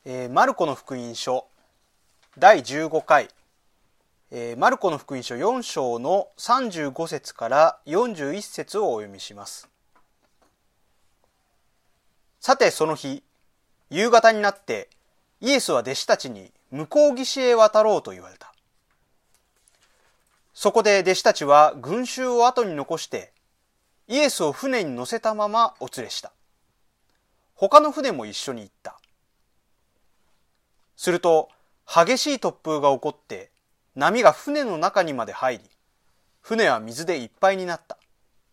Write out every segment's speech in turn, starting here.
マルコの福音書第15回、マルコの福音書4章の35節から41節をお読みします。さてその日、夕方になってイエスは弟子たちに向こう岸へ渡ろうと言われた。そこで弟子たちは群衆を後に残してイエスを船に乗せたままお連れした。他の船も一緒に行った。すると激しい突風が起こって波が船の中にまで入り、船は水でいっぱいになった。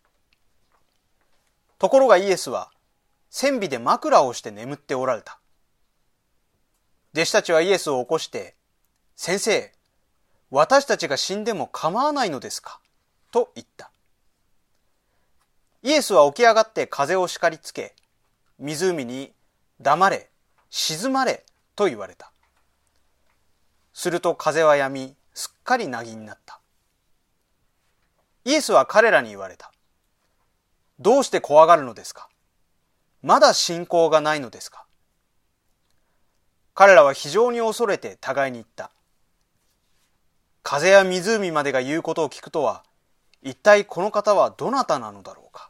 ところがイエスは船尾で枕をして眠っておられた。弟子たちはイエスを起こして、先生、私たちが死んでも構わないのですかと言った。イエスは起き上がって風を叱りつけ、湖に黙れ、静まれと言われた。すると風は止み、すっかり凪になった。イエスは彼らに言われた。どうして怖がるのですか？まだ信仰がないのですか？彼らは非常に恐れて互いに言った。風や湖までが言うことを聞くとは、一体この方はどなたなのだろうか。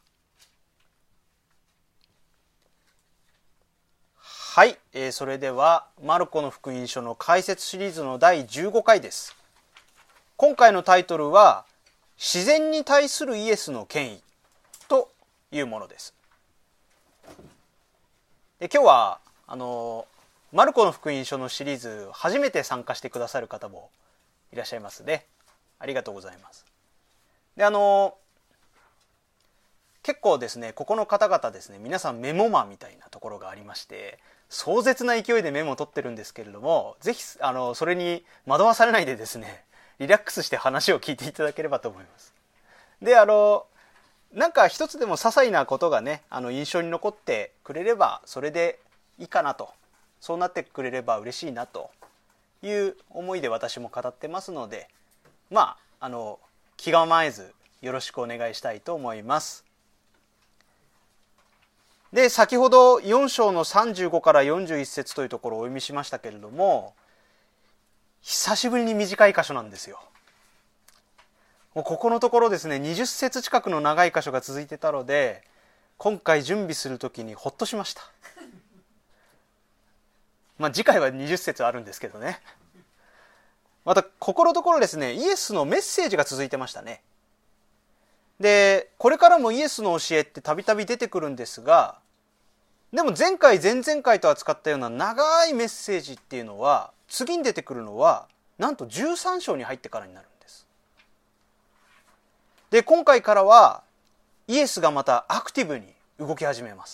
はい、それではマルコの福音書の解説シリーズの第15回です。今回のタイトルは自然に対するイエスの権威というものです。今日はマルコの福音書のシリーズ初めて参加してくださる方もいらっしゃいますね。ありがとうございます。で結構ですね、ここの方々ですね、皆さんメモマンみたいなところがありまして、壮絶な勢いでメモを取ってるんですけれども、ぜひそれに惑わされないでですね、リラックスして話を聞いていただければと思います。でなんか一つでも些細なことがね、印象に残ってくれればそれでいいかなと、そうなってくれれば嬉しいなという思いで私も語ってますので、気構えずよろしくお願いしたいと思います。で、先ほど4章の35から41節というところをお読みしましたけれども、久しぶりに短い箇所なんですよ。もうここのところですね、20節近くの長い箇所が続いてたので、今回準備するときにほっとしました。次回は20節あるんですけどね。またここのところですね、イエスのメッセージが続いてましたね。で、これからもイエスの教えってたびたび出てくるんですが、でも前回前々回と扱ったような長いメッセージっていうのは、次に出てくるのはなんと13章に入ってからになるんです。で、今回からはイエスがまたアクティブに動き始めます。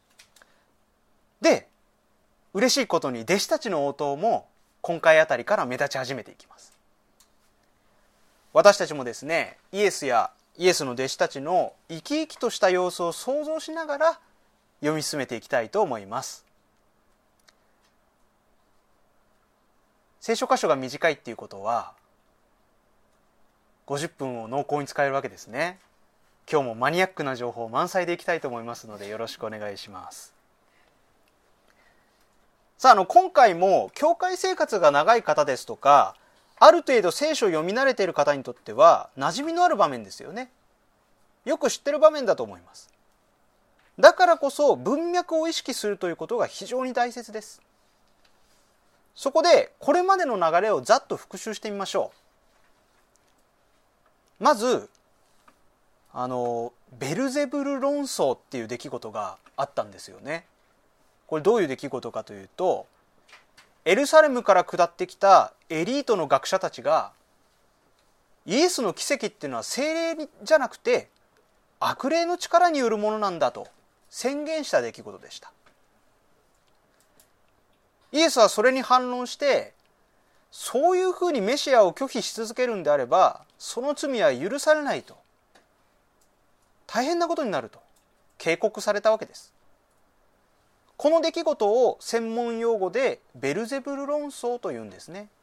で、嬉しいことに弟子たちの応答も今回あたりから目立ち始めていきます。私たちもですね、イエスやイエスの弟子たちの生き生きとした様子を想像しながら読み進めていきたいと思います。聖書箇所が短いっていうことは50分を濃厚に使えるわけですね。今日もマニアックな情報満載でいきたいと思いますのでよろしくお願いします。さあ、今回も教会生活が長い方ですとか、ある程度聖書を読み慣れている方にとっては馴染みのある場面ですよね。よく知ってる場面だと思います。だからこそ文脈を意識するということが非常に大切です。そこでこれまでの流れをざっと復習してみましょう。まずベルゼブル論争っていう出来事があったんですよね。これどういう出来事かというと、エルサレムから下ってきたエリートの学者たちが、イエスの奇跡っていうのは聖霊じゃなくて悪霊の力によるものなんだと宣言した出来事でした。イエスはそれに反論して、そういうふうにメシアを拒否し続けるんであればその罪は許されないと、大変なことになると警告されたわけです。この出来事を専門用語でベルゼブル論争というんですね。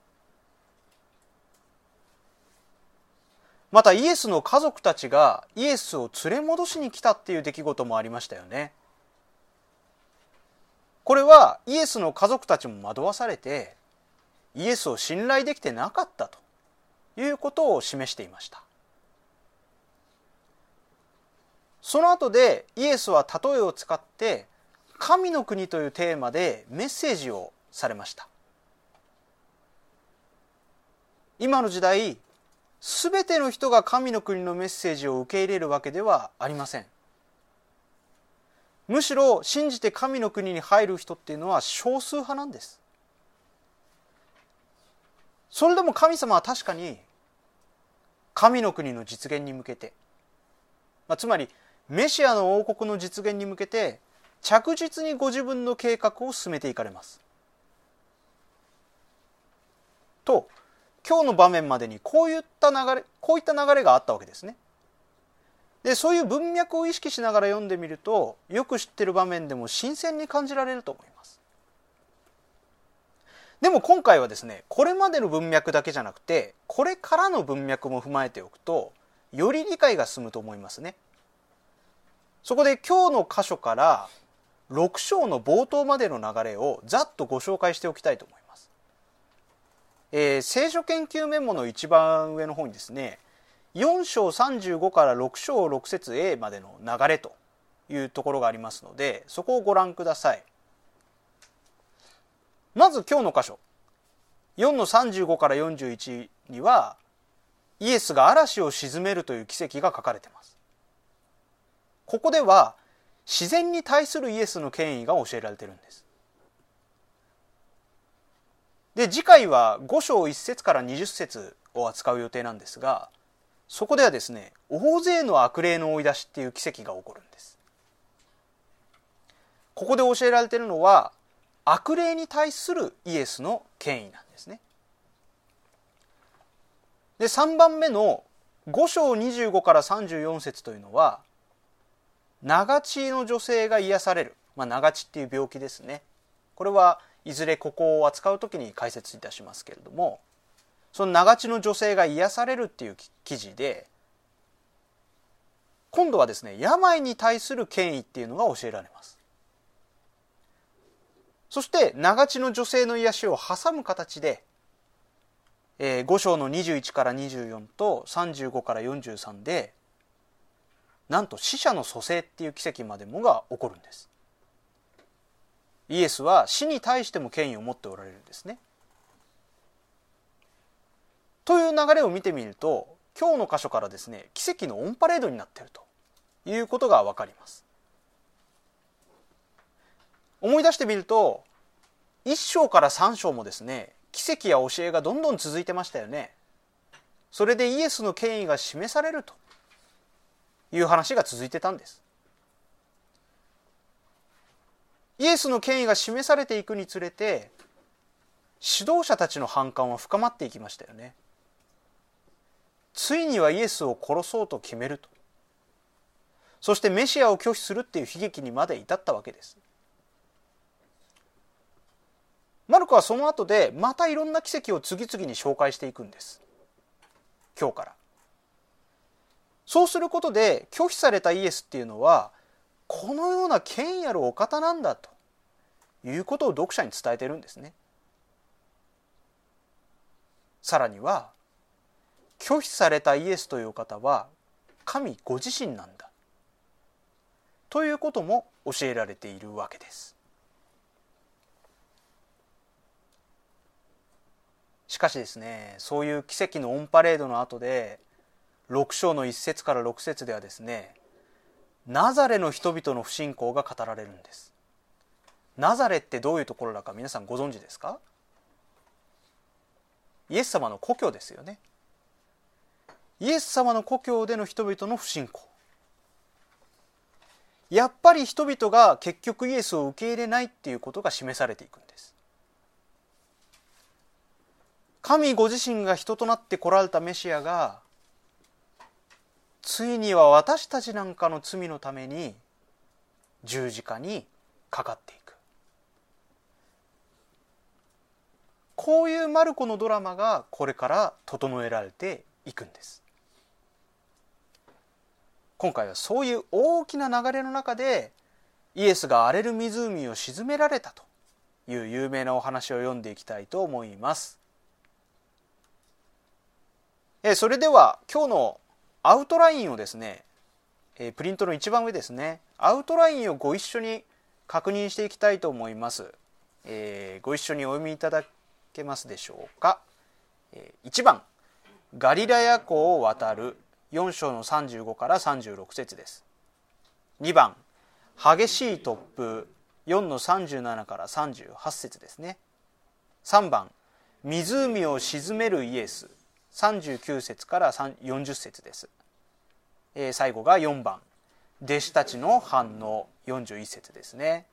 またイエスの家族たちがイエスを連れ戻しに来たっていう出来事もありましたよね。 これはイエスの家族たちも惑わされて、イエスを信頼できてなかったということを示していました。その後でイエスは例えを使って神の国というテーマでメッセージをされました。今の時代、すべての人が神の国のメッセージを受け入れるわけではありません。むしろ信じて神の国に入る人っていうのは少数派なんです。それでも神様は確かに神の国の実現に向けて、つまりメシアの王国の実現に向けて着実にご自分の計画を進めていかれます。と、今日の場面までにこういった流れがあったわけですね。で、そういう文脈を意識しながら読んでみると、よく知っている場面でも新鮮に感じられると思います。でも今回はですね、これまでの文脈だけじゃなくて、これからの文脈も踏まえておくと、より理解が進むと思いますね。そこで今日の箇所から6章の冒頭までの流れをざっとご紹介しておきたいと思います。聖書研究メモの一番上の方にですね、4章35から6章6節 A までの流れというところがありますので、そこをご覧ください。まず今日の箇所、4の35から41には、イエスが嵐を鎮めるという奇跡が書かれています。ここでは、自然に対するイエスの権威が教えられているんです。で、次回は5章1節から20節を扱う予定なんですが、そこではですね、大勢の悪霊の追い出しっていう奇跡が起こるんです。ここで教えられているのは、悪霊に対するイエスの権威なんですね。で、3番目の5章25から34節というのは、長血の女性が癒される。長血っていう病気ですね。これはいずれここを扱うときに解説いたしますけれども、その長血の女性が癒されるっていう記事で、今度はですね、病に対する権威っていうのが教えられます。そして長血の女性の癒しを挟む形で、5章の21から24と35から43で、なんと死者の蘇生っていう奇跡までもが起こるんです。イエスは死に対しても権威を持っておられるんですね。という流れを見てみると、今日の箇所からですね、奇跡のオンパレードになっているということがわかります。思い出してみると、1章から3章もですね、奇跡や教えがどんどん続いてましたよね。それでイエスの権威が示されるという話が続いてたんです。イエスの権威が示されていくにつれて、指導者たちの反感は深まっていきましたよね。ついにはイエスを殺そうと決めると。そしてメシアを拒否するっていう悲劇にまで至ったわけです。マルコはその後でまたいろんな奇跡を次々に紹介していくんです。今日から。そうすることで拒否されたイエスっていうのは、このような権威あるお方なんだということを読者に伝えているんですね。さらには、拒否されたイエスという方は神ご自身なんだということも教えられているわけです。しかしですね、そういう奇跡のオンパレードの後で、6章の1節から6節ではですね、ナザレの人々の不信仰が語られるんです。ナザレってどういうところだか皆さんご存知ですか？イエス様の故郷ですよね。イエス様の故郷での人々の不信仰。やっぱり人々が結局イエスを受け入れないっていうことが示されていくんです。神ご自身が人となって来られたメシアが、ついには私たちなんかの罪のために十字架にかかっていく。こういうマルコのドラマがこれから整えられていくんです。今回はそういう大きな流れの中で、 イエスが荒れる湖を沈められたという有名なお話を読んでいきたいと思います。それでは今日のアウトラインをですね、プリントの一番上ですね、アウトラインをご一緒に確認していきたいと思います。ご一緒にお読みいただけますでしょうか。1番、ガリラヤ湖を渡る、4章の35から36節です。2番、激しい突風、4の37から38節ですね。3番、湖を沈めるイエス、39節から40節です。最後が4番、弟子たちの反応、41節ですね。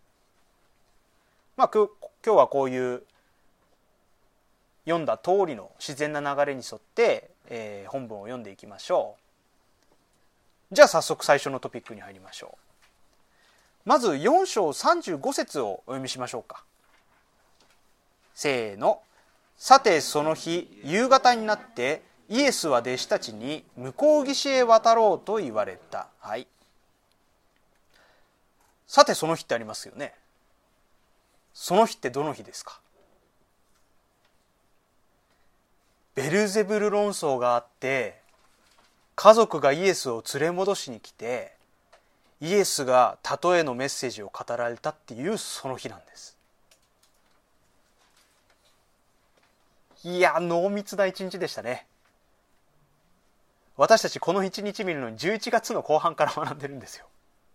今日はこういう読んだ通りの自然な流れに沿って、本文を読んでいきましょう。じゃあ早速最初のトピックに入りましょう。まず4章35節をお読みしましょうか。せーの。さてその日夕方になってイエスは弟子たちに向こう岸へ渡ろうと言われた。はい。さてその日ってありますよね。その日ってどの日ですか。ベルゼブル論争があって、家族がイエスを連れ戻しに来て、イエスが例えのメッセージを語られたっていうその日なんです。いや、濃密な一日でしたね。私たちこの一日見るのに11月の後半から学んでるんですよ。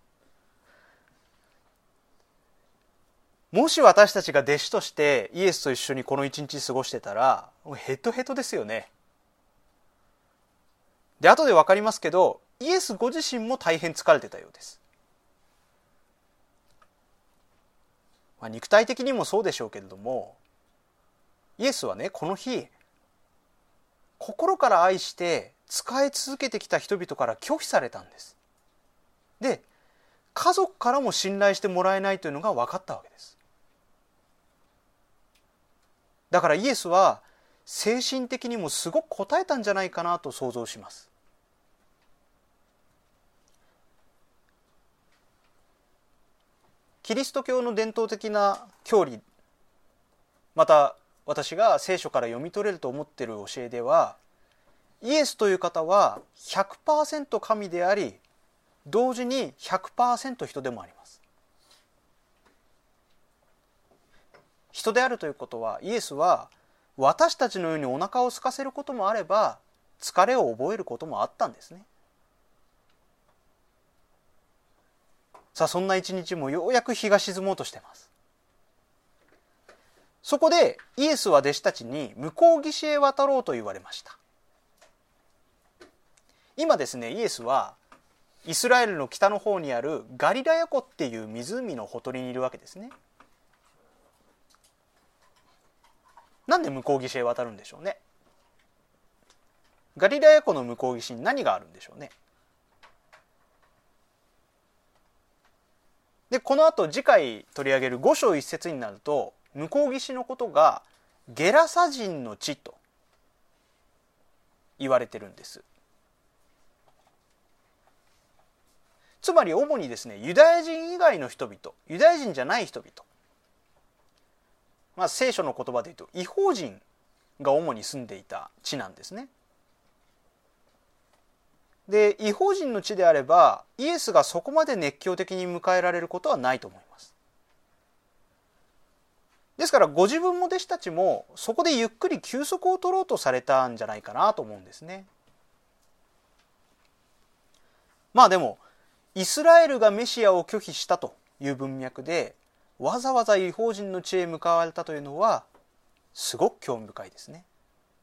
もし私たちが弟子としてイエスと一緒にこの一日過ごしてたら、ヘトヘトですよね。で、後で分かりますけど、イエスご自身も大変疲れてたようです。肉体的にもそうでしょうけれども、イエスはね、この日、心から愛して仕え続けてきた人々から拒否されたんです。で、家族からも信頼してもらえないというのが分かったわけです。だからイエスは精神的にもすごく応えたんじゃないかなと想像します。キリスト教の伝統的な教理、また私が聖書から読み取れると思っている教えでは、イエスという方は 100% 神であり、同時に 100% 人でもあります。人であるということは、イエスは私たちのようにお腹を空かせることもあれば、疲れを覚えることもあったんですね。さあ、そんな一日もようやく日が沈もうとしています。そこでイエスは弟子たちに向こう岸へ渡ろうと言われました。今ですね、イエスはイスラエルの北の方にあるガリラヤ湖っていう湖のほとりにいるわけですね。なんで向こう岸へ渡るんでしょうね。ガリラヤ湖の向こう岸に何があるんでしょうね。で、この後次回取り上げる5章1節になると、向こう岸のことがゲラサ人の地と言われてるんです。つまり主にですね、ユダヤ人以外の人々、ユダヤ人じゃない人々、聖書の言葉で言うと異邦人が主に住んでいた地なんですね。で、異邦人の地であればイエスがそこまで熱狂的に迎えられることはないと思います。ですからご自分も弟子たちもそこでゆっくり休息を取ろうとされたんじゃないかなと思うんですね。でもイスラエルがメシアを拒否したという文脈でわざわざ異邦人の地へ向かわれたというのはすごく興味深いですね。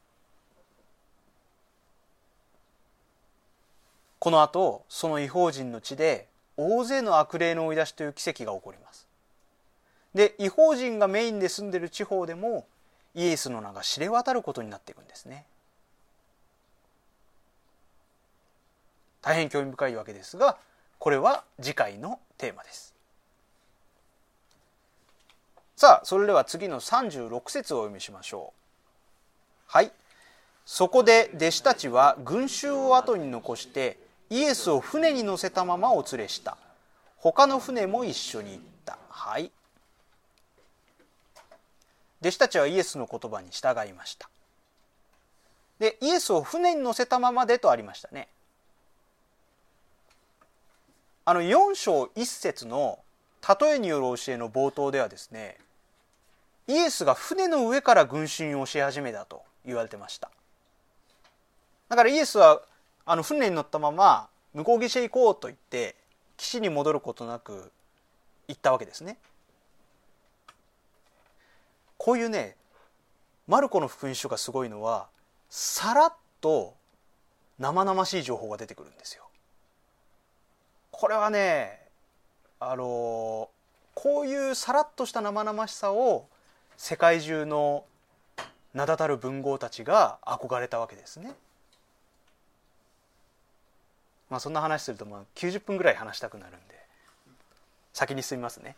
この後その異邦人の地で大勢の悪霊の追い出しという奇跡が起こります。で、異邦人がメインで住んでいる地方でもイエスの名が知れ渡ることになっていくんですね。大変興味深いわけですが、これは次回のテーマです。さあ、それでは次の36節をお読みしましょう。はい。そこで弟子たちは群衆を後に残してイエスを船に乗せたままお連れした。 他の船も一緒に行った。はい。弟子たちはイエスの言葉に従いました。で、イエスを船に乗せたままでとありましたね。4章1節の例えによる教えの冒頭ではですね、イエスが船の上から軍訓をし始めたと言われてました。だからイエスは船に乗ったまま向こう岸へ行こうと言って岸に戻ることなく行ったわけですね。こういうね、マルコの福音書がすごいのは、さらっと生々しい情報が出てくるんですよ。これはね、こういうさらっとした生々しさを世界中の名だたる文豪たちが憧れたわけですね。まあそんな話すると90分ぐらい話したくなるんで先に進みますね。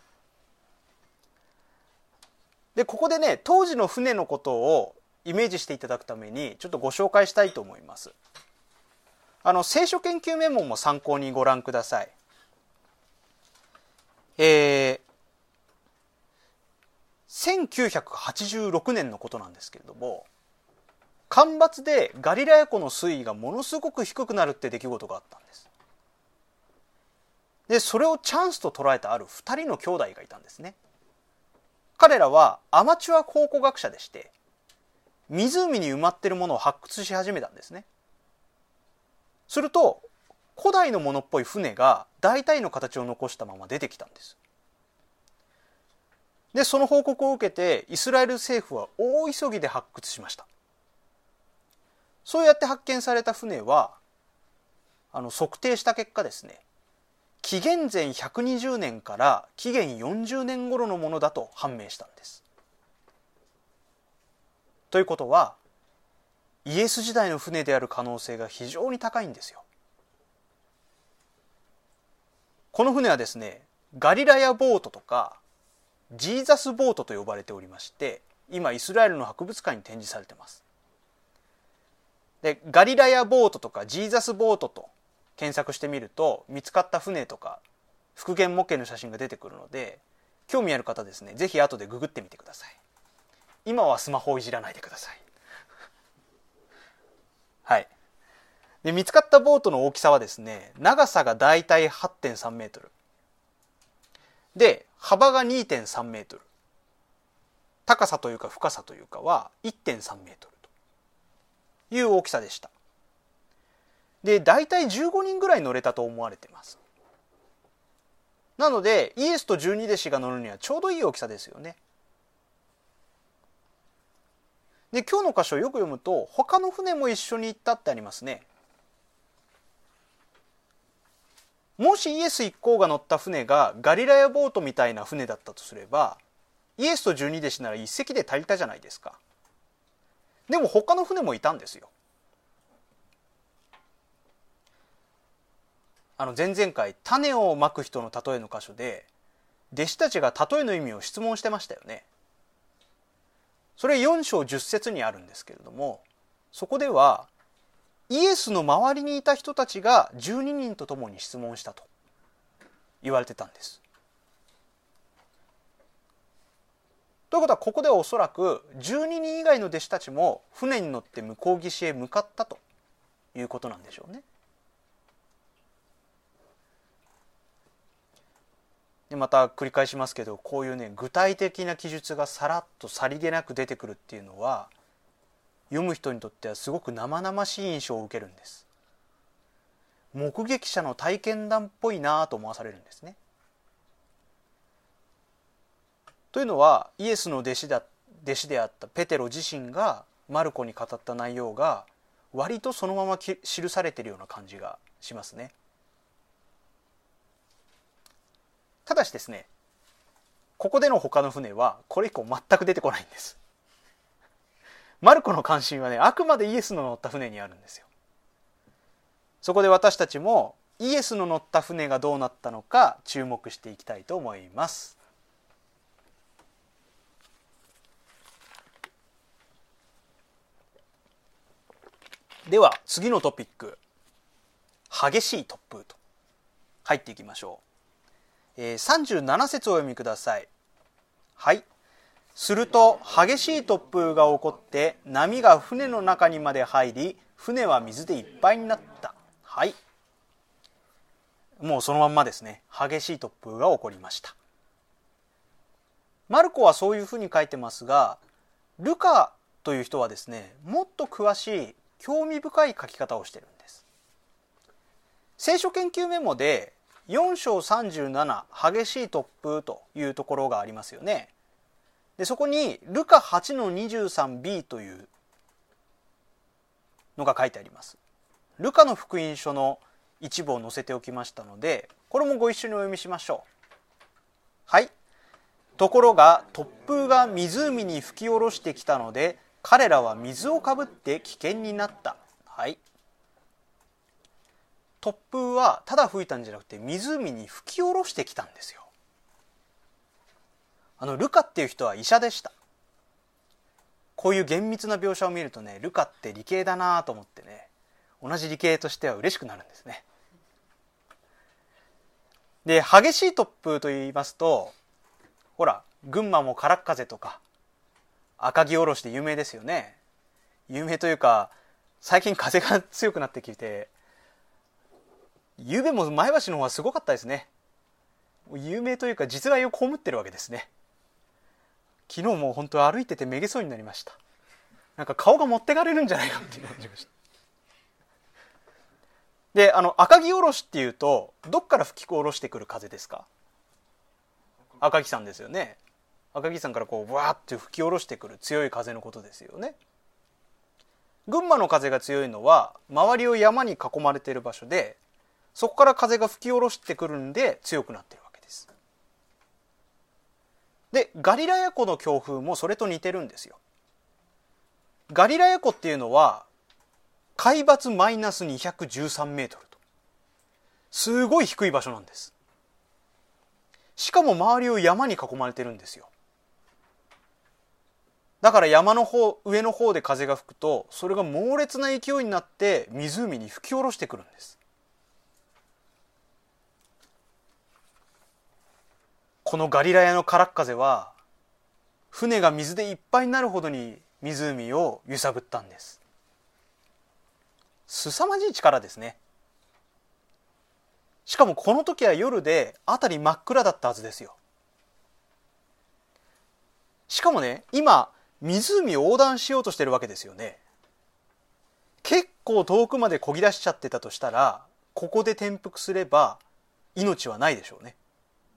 でここでね、当時の船のことをイメージしていただくためにちょっとご紹介したいと思います。聖書研究メモも参考にご覧ください。1986年のことなんですけれども、干ばつでガリラヤ湖の水位がものすごく低くなるって出来事があったんです。でそれをチャンスと捉えたある2人の兄弟がいたんですね。彼らはアマチュア考古学者でして、湖に埋まっているものを発掘し始めたんですね。すると古代のものっぽい船が大体の形を残したまま出てきたんです。でその報告を受けてイスラエル政府は大急ぎで発掘しました。そうやって発見された船は測定した結果ですね、紀元前120年から紀元40年頃のものだと判明したんです。ということはイエス時代の船である可能性が非常に高いんですよ。この船はですね、ガリラヤボートとかジーザスボートと呼ばれておりまして、今イスラエルの博物館に展示されています。でガリラヤボートとかジーザスボートと検索してみると見つかった船とか復元模型の写真が出てくるので、興味ある方ですね、ぜひ後でググってみてください。今はスマホをいじらないでください。はい。で見つかったボートの大きさはですね、長さがだいたい 8.3 メートルで幅が 2.3 メートル、高さというか深さというかは 1.3 メートルという大きさでした。でだいたい15人ぐらい乗れたと思われています。なのでイエスと12弟子が乗るにはちょうどいい大きさですよね。で今日の箇所をよく読むと他の船も一緒に行ったってありますね。もしイエス一行が乗った船がガリラヤボートみたいな船だったとすれば、イエスと12弟子なら一隻で足りたじゃないですか。でも他の船もいたんですよ。前々回種をまく人の例えの箇所で弟子たちが例えの意味を質問してましたよね。それ4章10節にあるんですけれども、そこではイエスの周りにいた人たちが12人と共に質問したと言われてたんです。ということはここではおそらく12人以外の弟子たちも船に乗って向こう岸へ向かったということなんでしょうね。でまた繰り返しますけど、こういうね具体的な記述がさらっとさりげなく出てくるっていうのは読む人にとってはすごく生々しい印象を受けるんです。目撃者の体験談っぽいなと思わされるんですね。というのはイエスの弟子であったペテロ自身がマルコに語った内容が割とそのまま記されているような感じがしますね。ただしですね、ここでの他の船はこれ以降全く出てこないんです。マルコの関心はね、あくまでイエスの乗った船にあるんですよ。そこで私たちもイエスの乗った船がどうなったのか注目していきたいと思います。では次のトピック、激しい突風と入っていきましょう。 37節をお読みください。はい。すると激しい突風が起こって波が船の中にまで入り、船は水でいっぱいになった。はい。もうそのまんまですね。激しい突風が起こりました。マルコはそういうふうに書いてますが、ルカという人はですね、もっと詳しい興味深い書き方をしているんです。聖書研究メモで4章37激しい突風というところがありますよね。でそこにルカ 8-23b というのが書いてあります。ルカの福音書の一部を載せておきましたので、これもご一緒にお読みしましょう。はい。ところが突風が湖に吹き下ろしてきたので、彼らは水をかぶって危険になった。はい。突風はただ吹いたんじゃなくて、湖に吹き下ろしてきたんですよ。ルカっていう人は医者でした。こういう厳密な描写を見るとね、ルカって理系だなと思ってね、同じ理系としては嬉しくなるんですね。で、激しい突風と言いますと、ほら、群馬も空っ風とか赤城おろしで有名ですよね。有名というか、最近風が強くなってきて、昨べも前橋の方はすごかったですね。有名というか実害を被ってるわけですね。昨日も本当歩いててめげそうになりました。なんか顔が持ってかれるんじゃないかって感じました。で、赤城おろしっていうと、どっから吹き下ろしてくる風ですか？赤城山ですよね。赤城山からこうブワーッと吹き下ろしてくる強い風のことですよね。群馬の風が強いのは周りを山に囲まれている場所で、そこから風が吹き下ろしてくるんで強くなっているわけです。で、ガリラヤ湖の強風もそれと似てるんですよ。ガリラヤ湖っていうのは海抜マイナス213メートルと、すごい低い場所なんです。しかも周りを山に囲まれてるんですよ。だから山の方、上の方で風が吹くと、それが猛烈な勢いになって湖に吹き下ろしてくるんです。このガリラヤの空っ風は、船が水でいっぱいになるほどに湖を揺さぶったんです。凄まじい力ですね。しかもこの時は夜で辺り真っ暗だったはずですよ。しかもね、今湖を横断しようとしてるわけですよね。結構遠くまで漕ぎ出しちゃってたとしたら、ここで転覆すれば命はないでしょうね。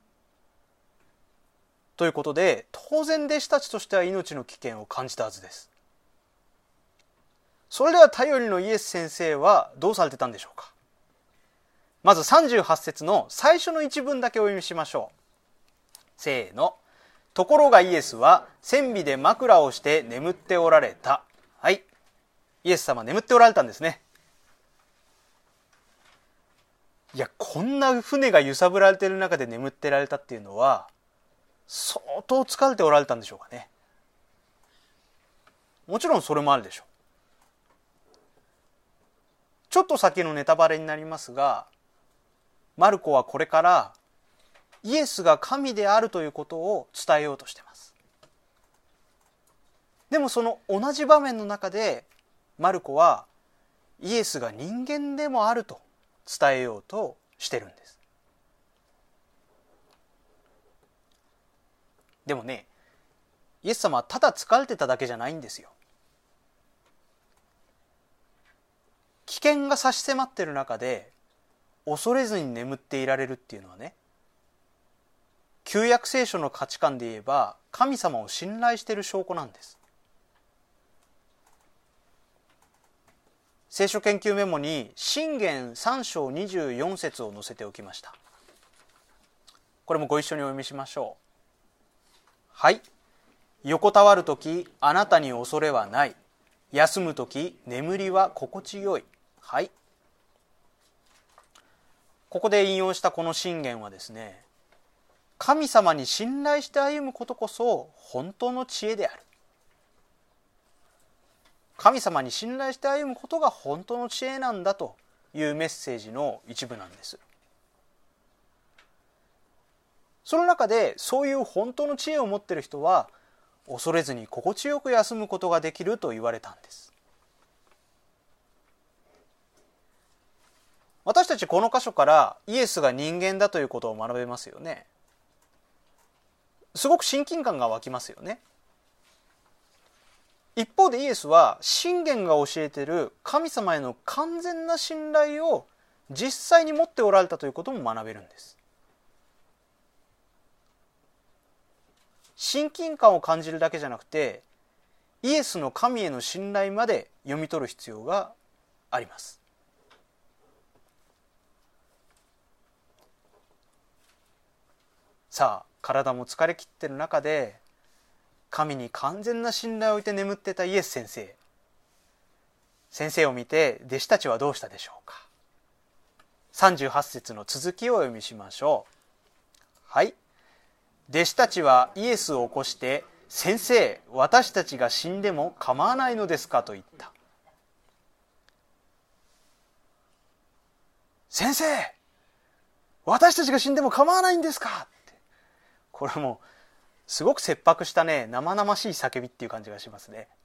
ということで、当然弟子たちとしては命の危険を感じたはずです。それでは頼りのイエス先生はどうされてたんでしょうか。まず38節の最初の一文だけお読みしましょう。せーの。ところがイエスは船尾で枕をして眠っておられた。はい。イエス様眠っておられたんですね。いや、こんな船が揺さぶられている中で眠ってられたっていうのは、相当疲れておられたんでしょうかね。もちろんそれもあるでしょう。ちょっと先のネタバレになりますが、マルコはこれからイエスが神であるということを伝えようとしています。でもその同じ場面の中でマルコはイエスが人間でもあると伝えようとしてるんです。でもね、イエス様はただ疲れてただけじゃないんですよ。危険が差し迫っている中で恐れずに眠っていられるっていうのはね、旧約聖書の価値観で言えば神様を信頼している証拠なんです。聖書研究メモに箴言3章24節を載せておきました。これもご一緒にお読みしましょう。はい。横たわるときあなたに恐れはない。休むとき眠りは心地よい。はい。ここで引用したこの箴言はですね、神様に信頼して歩むことこそ本当の知恵である。神様に信頼して歩むことが本当の知恵なんだというメッセージの一部なんです。 その中でそういう本当の知恵を持っている人は恐れずに心地よく休むことができると言われたんです。私たちこの箇所からイエスが人間だということを学べますよね。すごく親近感が湧きますよね。一方でイエスは箴言が教えている神様への完全な信頼を実際に持っておられたということも学べるんです。親近感を感じるだけじゃなくて、イエスの神への信頼まで読み取る必要があります。さあ、体も疲れ切っている中で神に完全な信頼を置いて眠ってたイエス先生。先生を見て弟子たちはどうしたでしょうか。38節の続きをお読みしましょう。はい。弟子たちはイエスを起こして、先生、私たちが死んでも構わないのですかと言った。先生、私たちが死んでも構わないんですかって。これもすごく切迫したね、生々しい叫びっていう感じがしますね。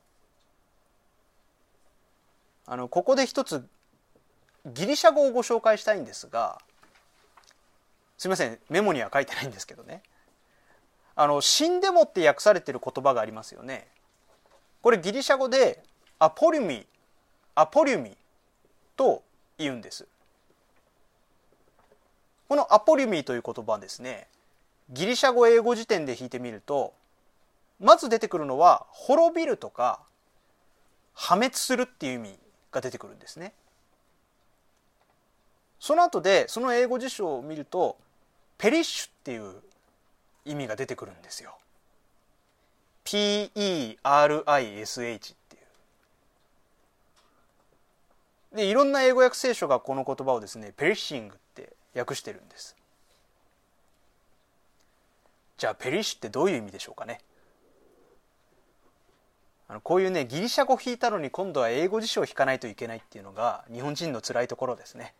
ここで一つギリシャ語をご紹介したいんですが、すみません、メモには書いてないんですけどね。死んでもって訳されている言葉がありますよね。これギリシャ語でアポリュミと言うんです。このアポリュミという言葉はですね、ギリシャ語英語辞典で引いてみると、まず出てくるのは滅びるとか破滅するっていう意味が出てくるんですね。その後でその英語辞書を見るとペリッシュっていう意味が出てくるんですよ。PERISH っていう。で、いろんな英語訳聖書がこの言葉をですね、ペリッシングって訳してるんです。じゃあペリッシュってどういう意味でしょうかね。こういうね、ギリシャ語を引いたのに今度は英語辞書を引かないといけないっていうのが日本人の辛いところですね。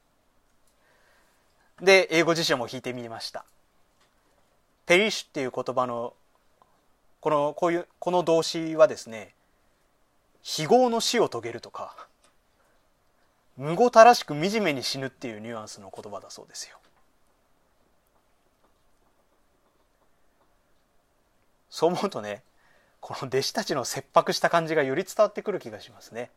で、英語辞書も引いてみました。ペリッシュっていう言葉のこの動詞はですね、非業の死を遂げるとか、むごたらしく惨めに死ぬっていうニュアンスの言葉だそうですよ。そう思うとね、この弟子たちの切迫した感じがより伝わってくる気がしますね。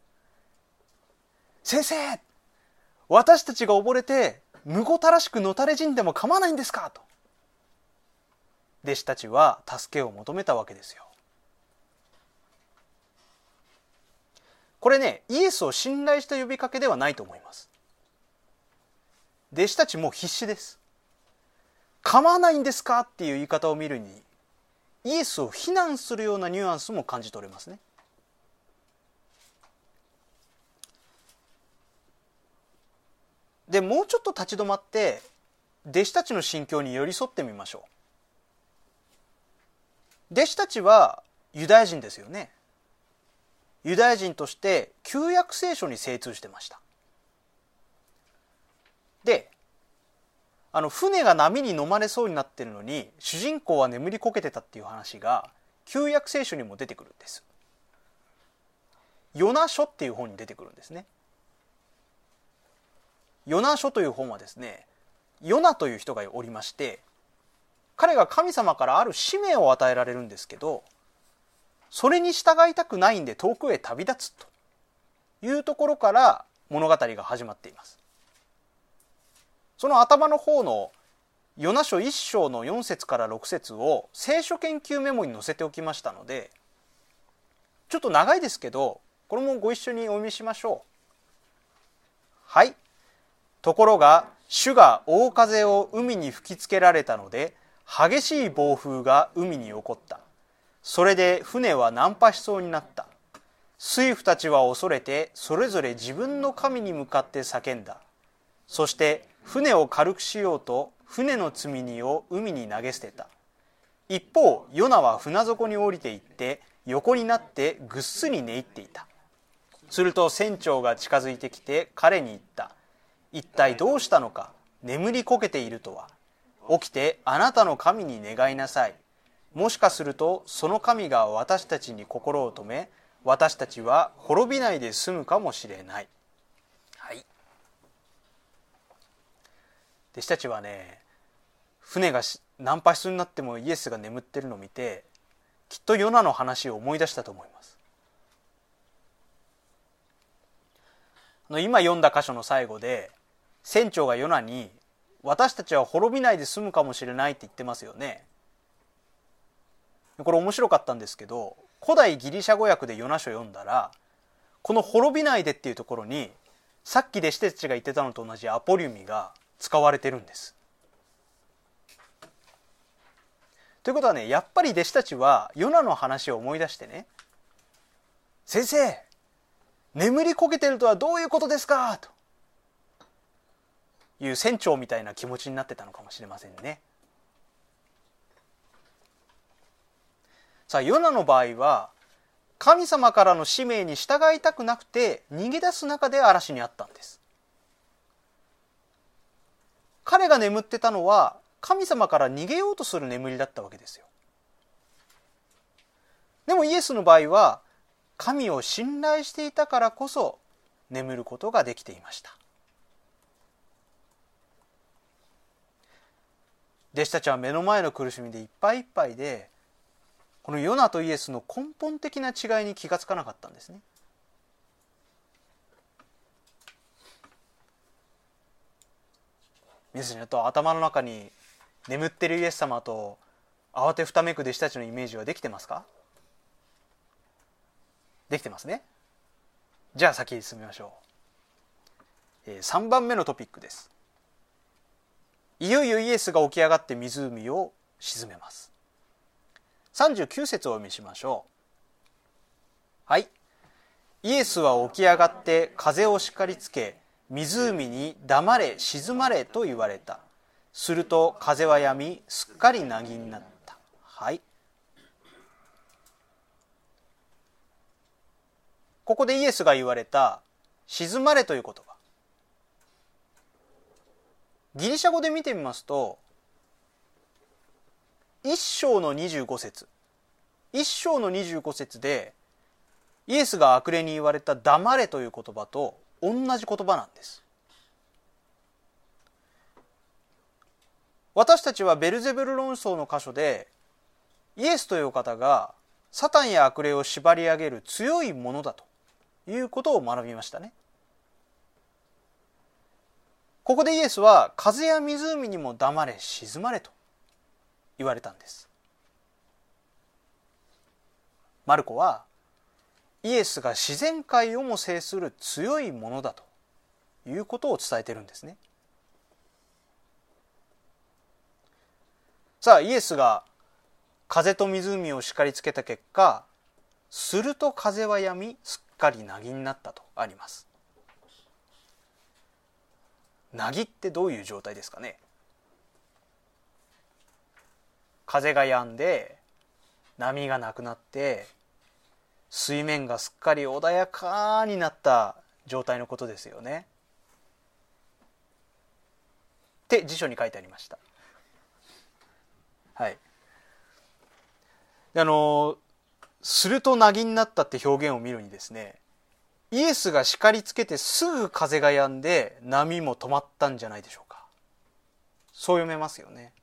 先生、私たちが溺れてむごたらしくのたれ死んでも構わないんですかと弟子たちは助けを求めたわけですよ。これね、イエスを信頼した呼びかけではないと思います。弟子たちも必死です。構わないんですかっていう言い方を見るに、イエスを非難するようなニュアンスも感じ取れますね。で、もうちょっと立ち止まって弟子たちの心境に寄り添ってみましょう。弟子たちはユダヤ人ですよね。ユダヤ人として旧約聖書に精通してました。で、船が波に飲まれそうになっているのに主人公は眠りこけてたっていう話が旧約聖書にも出てくるんです。ヨナ書っていう本に出てくるんですね。ヨナ書という本はですね、ヨナという人がおりまして、彼が神様からある使命を与えられるんですけど、それに従いたくないんで遠くへ旅立つというところから物語が始まっています。その頭の方のヨナ書1章の4節から6節を聖書研究メモに載せておきましたので、ちょっと長いですけどこれもご一緒にお読みしましょう。はい。ところが主が大風を海に吹きつけられたので、激しい暴風が海に起こった。それで船は難破しそうになった。水夫たちは恐れてそれぞれ自分の神に向かって叫んだ。そして船を軽くしようと船の積み荷を海に投げ捨てた。一方ヨナは船底に降りていって横になってぐっすり寝入っていた。すると船長が近づいてきて彼に言った。一体どうしたのか、眠りこけているとは。 起きてあなたの神に願いなさい。もしかするとその神が私たちに心を止め、私たちは滅びないで済むかもしれない。はい。弟子たちはね、船が難破しそうになってもイエスが眠ってるのを見て、きっとヨナの話を思い出したと思います。今読んだ箇所の最後で、船長がヨナに私たちは滅びないで済むかもしれないって言ってますよね。これ面白かったんですけど、古代ギリシャ語訳でヨナ書読んだら、この滅びないでっていうところにさっき弟子たちが言ってたのと同じアポリュミが使われてるんです。ということはね、やっぱり弟子たちはヨナの話を思い出してね、先生、眠りこけてるとはどういうことですかという船長みたいな気持ちになってたのかもしれませんね。さあ、ヨナの場合は神様からの使命に従いたくなくて逃げ出す中で嵐にあったんです。彼が眠ってたのは神様から逃げようとする眠りだったわけですよ。でもイエスの場合は神を信頼していたからこそ眠ることができていました。弟子たちは目の前の苦しみでいっぱいいっぱいで、このヨナとイエスの根本的な違いに気がつかなかったんですね。皆さんと頭の中に眠っているイエス様と慌てふためく弟子たちのイメージはできてますか？できてますね。じゃあ先に進みましょう。3番目のトピックです。いよいよイエスが起き上がって湖を沈めます。39節をお読みしましょう。はい。イエスは起き上がって風を叱りつけ、湖に黙れ静まれと言われた。すると風は止み、すっかり凪になった。はい。ここでイエスが言われた静まれという言葉、ギリシャ語で見てみますと、1章の25節、1章の25節でイエスが悪霊に言われた黙れという言葉と同じ言葉なんです。私たちはベルゼブル論争の箇所でイエスという方がサタンや悪霊を縛り上げる強いものだということを学びましたね。ここでイエスは風や湖にも黙れ静まれと言われたんです。マルコはイエスが自然界をも制する強いものだということを伝えているんですね。さあ、イエスが風と湖を叱りつけた結果、すると風は止み、すっかり凪になったとあります。凪ってどういう状態ですかね。風が止んで波がなくなって水面がすっかり穏やかになった状態のことですよねって辞書に書いてありました。はい。すると凪になったって表現を見るにですね、イエスが叱りつけてすぐ風が止んで波も止まったんじゃないでしょうか。そう読めますよね。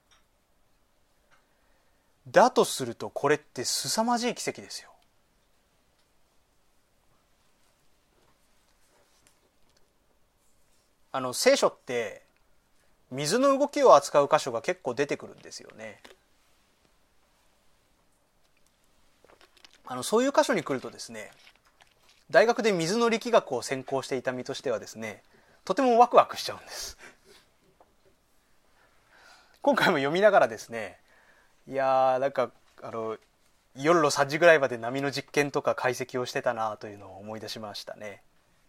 だとするとこれって凄まじい奇跡ですよ。聖書って水の動きを扱う箇所が結構出てくるんですよね。そういう箇所に来るとですね、大学で水の力学を専攻していた身としてはですね、とてもワクワクしちゃうんです。今回も読みながらですね、いやーなんか夜の3時ぐらいまで波の実験とか解析をしてたなというのを思い出しましたね。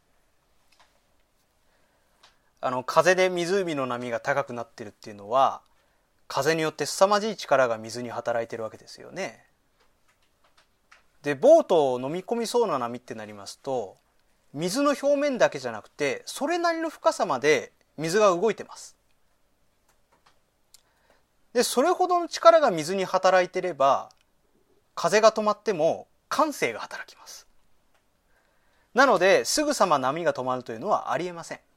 風で湖の波が高くなってるっていうのは、風によって凄まじい力が水に働いてるわけですよね。で、ボートを飲み込みそうな波ってなりますと、水の表面だけじゃなくてそれなりの深さまで水が動いてます。 で、それほどの力が水に働いていれば、風が止まっても慣性が働きます。なので、すぐさま波が止まるというのはありえません。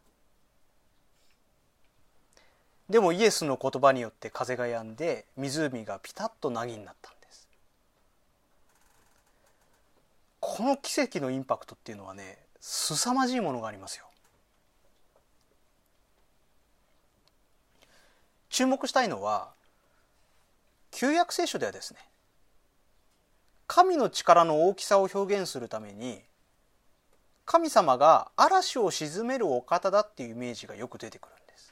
でもイエスの言葉によって風が止んで、湖がピタッと凪になったんです。この奇跡のインパクトっていうのはね、凄まじいものがありますよ。注目したいのは、旧約聖書ではですね、神の力の大きさを表現するために、神様が嵐を鎮めるお方だっていうイメージがよく出てくるんです。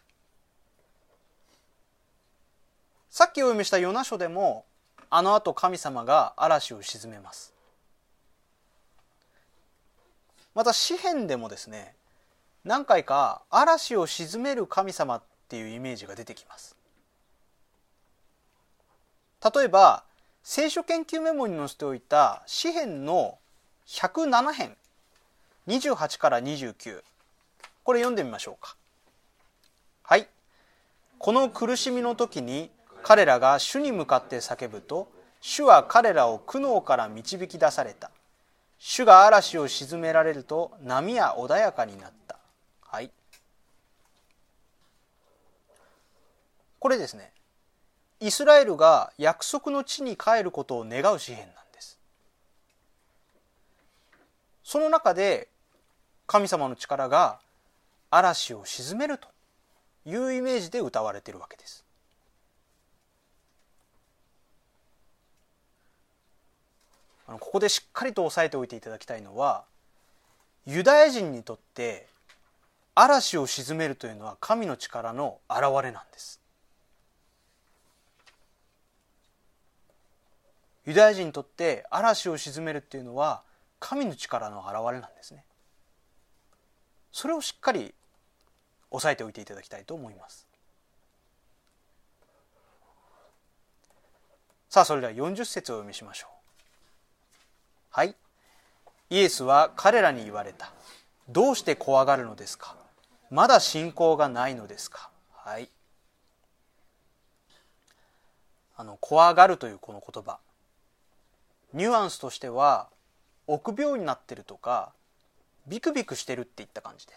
さっきお読みしたヨナ書でも、あの後神様が嵐を鎮めます。また詩篇でもですね、何回か嵐を鎮める神様っていうイメージが出てきます。例えば、聖書研究メモに載せておいた詩篇の107編、28から29、これ読んでみましょうか。はい。この苦しみの時に彼らが主に向かって叫ぶと、主は彼らを苦悩から導き出された。主が嵐を鎮められると波は穏やかになった。はい。これですね、イスラエルが約束の地に帰ることを願う詩篇なんです。その中で神様の力が嵐を鎮めるというイメージで歌われているわけです。ここでしっかりと押さえておいていただきたいのは、ユダヤ人にとって嵐を鎮めるというのは神の力の現れなんです。ユダヤ人にとって嵐を鎮めるっていうのは神の力の現れなんですね。それをしっかり押さえておいていただきたいと思います。さあ、それでは40節をお読みしましょう。はい。イエスは彼らに言われた。どうして怖がるのですか。まだ信仰がないのですか。はい。怖がるというこの言葉、ニュアンスとしては臆病になってるとかビクビクしてるっていった感じです。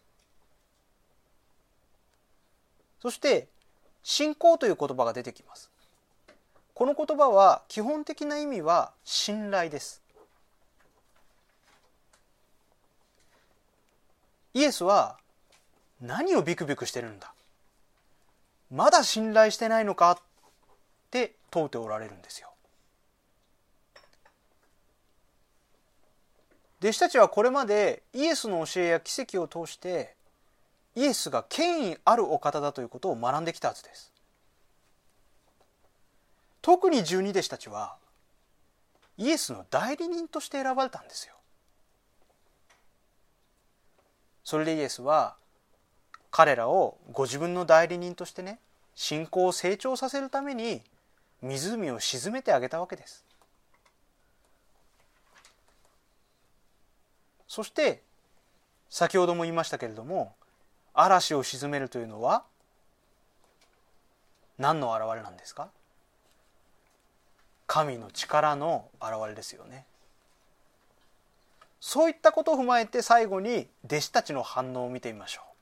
そして信仰という言葉が出てきます。この言葉は基本的な意味は信頼です。イエスは何をビクビクしてるんだ、まだ信頼してないのかって問うておられるんですよ。弟子たちはこれまでイエスの教えや奇跡を通してイエスが権威あるお方だということを学んできたはずです。特に12弟子たちはイエスの代理人として選ばれたんですよ。それでイエスは彼らをご自分の代理人としてね、信仰を成長させるために湖を沈めてあげたわけです。そして先ほども言いましたけれども、嵐を鎮めるというのは何の現れなんですか。神の力の現れですよね。そういったことを踏まえて最後に弟子たちの反応を見てみましょ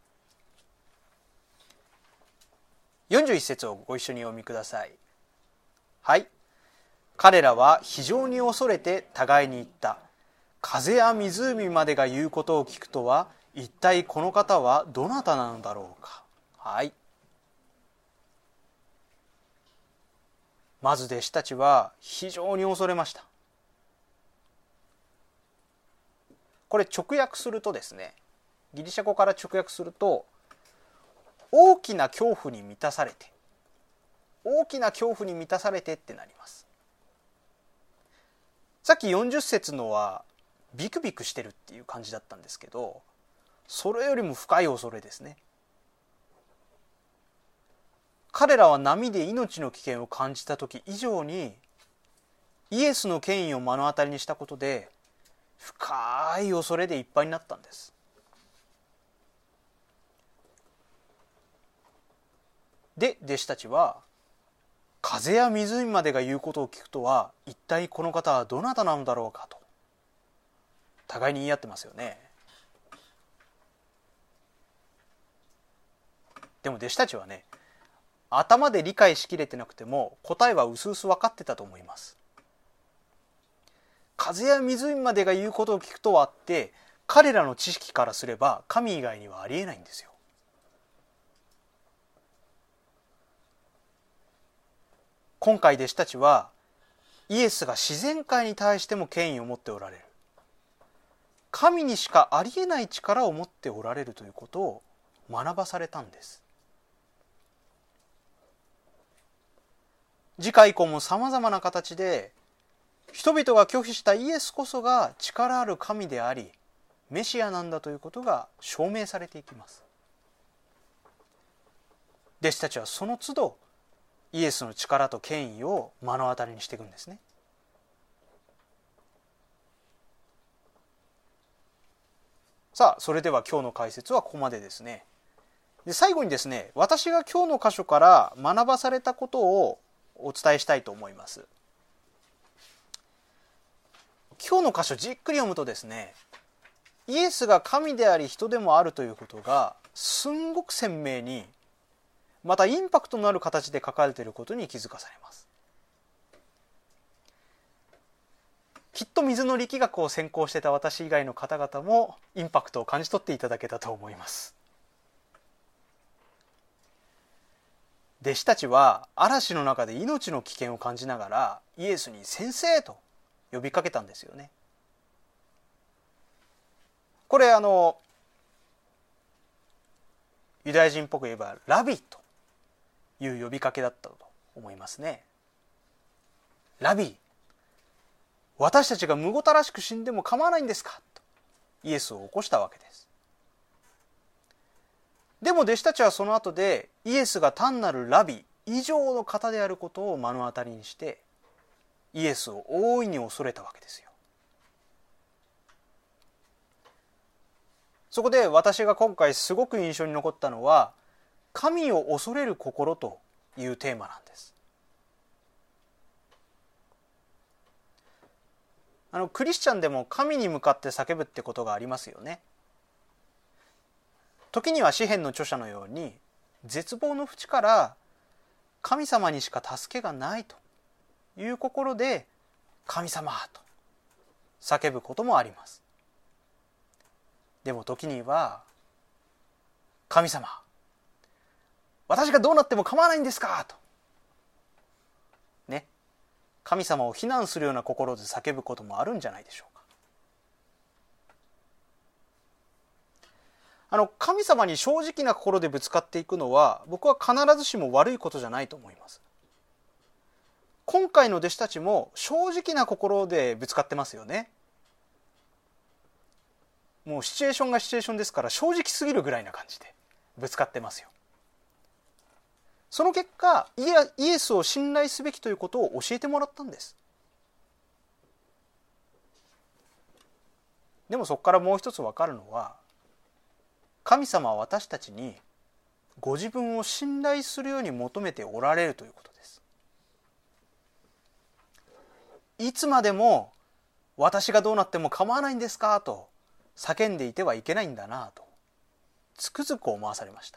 う。41節をご一緒にお読みください。はい。彼らは非常に恐れて互いに言った。風や湖までが言うことを聞くとは、一体この方はどなたなのだろうか。はい。まず弟子たちは非常に恐れました。これ直訳するとですね、ギリシャ語から直訳すると、大きな恐怖に満たされて、大きな恐怖に満たされてってなります。さっき40節のはビクビクしてるっていう感じだったんですけど、それよりも深い恐れですね。彼らは波で命の危険を感じた時以上にイエスの権威を目の当たりにしたことで深い恐れでいっぱいになったんです。で、弟子たちは風や湖までが言うことを聞くとは、一体この方はどなたなのだろうかと互いに言い合ってますよね。でも弟子たちはね、頭で理解しきれてなくても答えはうすうす分かってたと思います。風や湖までが言うことを聞くとはって、彼らの知識からすれば神以外にはありえないんですよ。今回弟子たちはイエスが自然界に対しても権威を持っておられる、神にしかありえない力を持っておられるということを学ばされたんです。次回以降もさまざまな形で人々が拒否したイエスこそが力ある神でありメシアなんだということが証明されていきます。弟子たちはその都度イエスの力と権威を目の当たりにしていくんですね。さあ、それでは今日の解説はここまでですね。で、最後にですね、私が今日の箇所から学ばされたことをお伝えしたいと思います。今日の箇所じっくり読むとですね、イエスが神であり人でもあるということがすんごく鮮明に、またインパクトのある形で書かれていることに気づかされます。きっと水の力学を専攻していた私以外の方々もインパクトを感じ取っていただけたと思います。弟子たちは嵐の中で命の危険を感じながらイエスに先生と呼びかけたんですよね。これユダヤ人っぽく言えばラビという呼びかけだったと思いますね。ラビ、私たちがむごたらしく死んでも構わないんですかとイエスを起こしたわけです。でも弟子たちはその後でイエスが単なるラビ以上の方であることを目の当たりにしてイエスを大いに恐れたわけですよ。そこで私が今回すごく印象に残ったのは、神を恐れる心というテーマなんです。クリスチャンでも神に向かって叫ぶってことがありますよね。時には詩篇の著者のように絶望の淵から神様にしか助けがないという心で神様と叫ぶこともあります。でも時には神様、私がどうなっても構わないんですかとね、神様を非難するような心で叫ぶこともあるんじゃないでしょうか。神様に正直な心でぶつかっていくのは僕は必ずしも悪いことじゃないと思います。今回の弟子たちも正直な心でぶつかってますよね。もうシチュエーションがシチュエーションですから正直すぎるぐらいな感じでぶつかってますよ。その結果イエスを信頼すべきということを教えてもらったんです。でもそこからもう一つ分かるのは、神様は私たちにご自分を信頼するように求めておられるということです。いつまでも私がどうなっても構わないんですかと叫んでいてはいけないんだなとつくづく思わされました。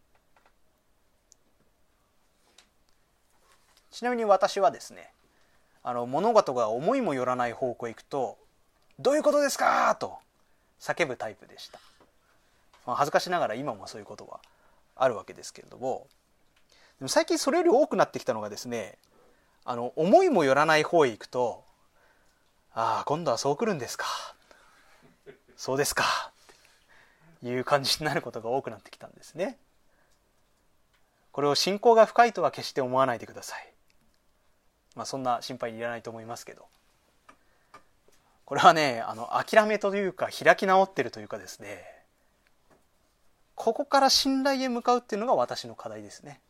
ちなみに私はですね、物事が思いもよらない方向へ行くとどういうことですかと叫ぶタイプでした。恥ずかしながら今もそういうことはあるわけですけれども、でも最近それより多くなってきたのがですね、思いもよらない方へ行くと、ああ今度はそう来るんですか、そうですかっていう感じになることが多くなってきたんですね。これを信仰が深いとは決して思わないでください。そんな心配いらないと思いますけど、これはね、諦めというか開き直ってるというかですね、ここから信頼へ向かうっていうのが私の課題ですね。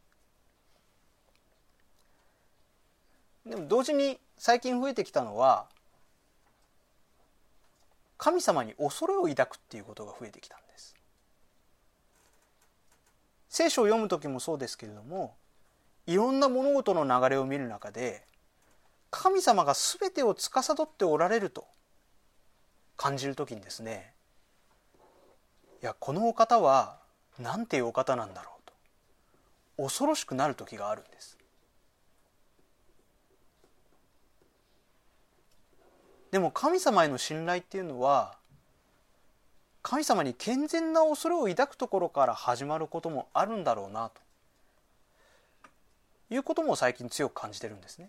でも同時に最近増えてきたのは、神様に恐れを抱くっていうことが増えてきたんです。聖書を読む時もそうですけれども、 いろんな物事の流れを見る中で、神様が全てを司っておられると感じるときにですね、いや、このお方はなんていうお方なんだろうと恐ろしくなる時があるんです。でも神様への信頼っていうのは、神様に健全な恐れを抱くところから始まることもあるんだろうなということも最近強く感じてるんですね。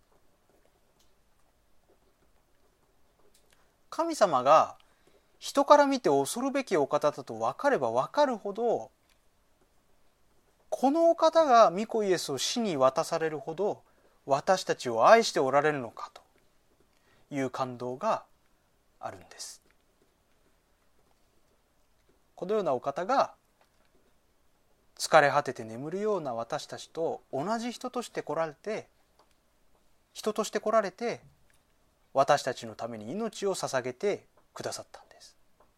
神様が人から見て恐るべきお方だと分かれば分かるほど、このお方が御子イエスを死に渡されるほど私たちを愛しておられるのかという感動があるんです。このようなお方が疲れ果てて眠るような私たちと同じ人として来られて、私たちのために命を捧げてくださったんです。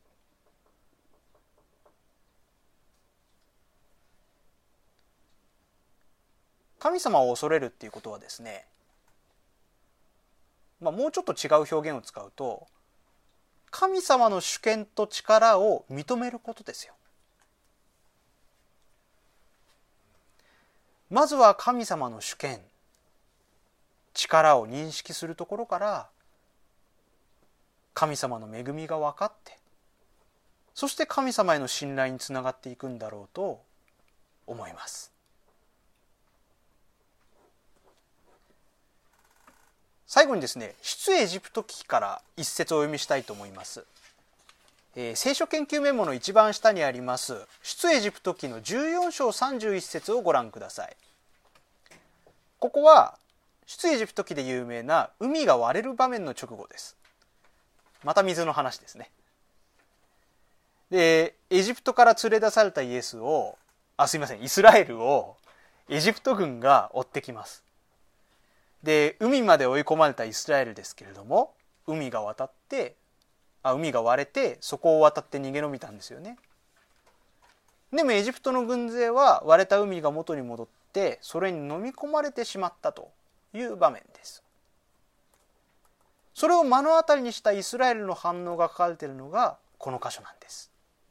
神様を恐れるっていうことはですね、もうちょっと違う表現を使うと、神様の主権と力を認めることですよ。まずは神様の主権、力を認識するところから神様の恵みが分かって、そして神様への信頼につながっていくんだろうと思います。最後にですね、出エジプト記から一節をお読みしたいと思います。聖書研究メモの一番下にあります出エジプト記の14章31節をご覧ください。ここは出エジプト記で有名な海が割れる場面の直後です。また水の話ですね。で、エジプトから連れ出されたイスラエルをエジプト軍が追ってきます。で、海まで追い込まれたイスラエルですけれども、海が割れてそこを渡って逃げ延びたんですよね。でもエジプトの軍勢は割れた海が元に戻ってそれに飲み込まれてしまったという場面です。それを目の当たりにしたイスラエルの反応が書かれているのがこの箇所なんです。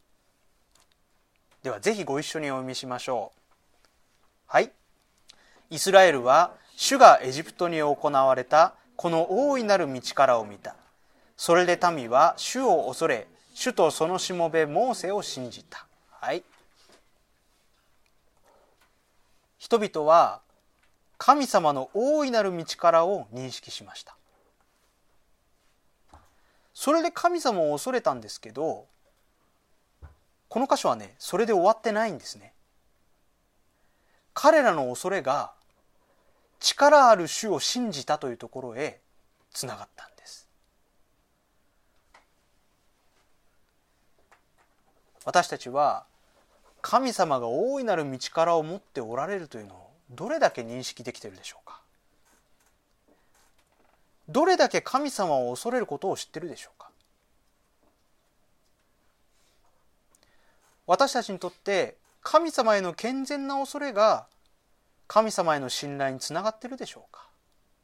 ではぜひご一緒にお読みしましょう。はい。イスラエルは主がエジプトに行われたこの大いなる道からを見た。それで民は主を恐れ、主とそのしもべモーセを信じた。はい。人々は神様の大いなる道からを認識しました。それで神様を恐れたんですけど、この箇所はね、それで終わってないんですね。彼らの恐れが力ある主を信じたというところへつながったんです。私たちは神様が大いなる道からを持っておられるというのをどれだけ認識できているでしょうか。どれだけ神様を恐れることを知っているでしょうか。私たちにとって神様への健全な恐れが神様への信頼につながっているでしょうか。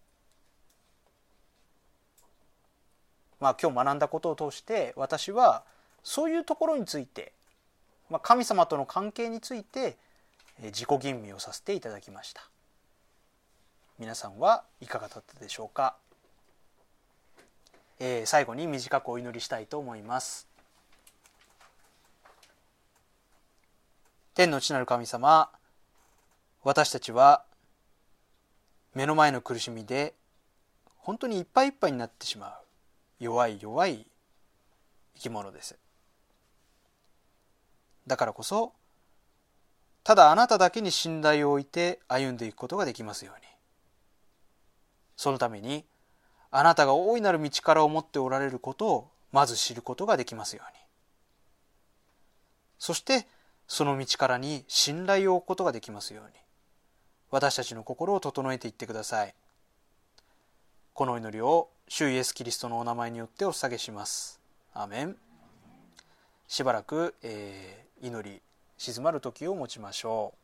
今日学んだことを通して私はそういうところについて、神様との関係について自己吟味をさせていただきました。皆さんはいかがだったでしょうか。最後に短くお祈りしたいと思います。天の父なる神様、私たちは目の前の苦しみで本当にいっぱいいっぱいになってしまう弱い生き物です。だからこそただあなただけに信頼を置いて歩んでいくことができますように。そのためにあなたが大いなる道からを持っておられることをまず知ることができますように。そしてその道からに信頼を置くことができますように。私たちの心を整えていってください。この祈りを主イエスキリストのお名前によってお捧げします。アーメン。しばらく、祈り静まる時を持ちましょう。